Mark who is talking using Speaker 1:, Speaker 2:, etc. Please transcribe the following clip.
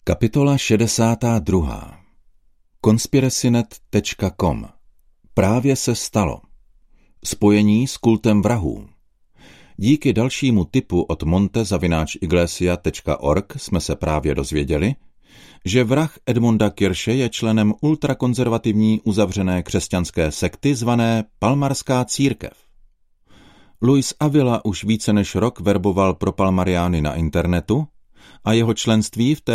Speaker 1: Kapitola 62. Conspiracynet.com. Právě se stalo. Spojení s kultem vrahů. Díky dalšímu tipu od monte@iglesia.org jsme se právě dozvěděli, že vrah Edmunda Kirsche je členem ultrakonzervativní uzavřené křesťanské sekty zvané Palmarská církev. Luis Avila už více než rok verboval pro palmariány na internetu a jeho členství v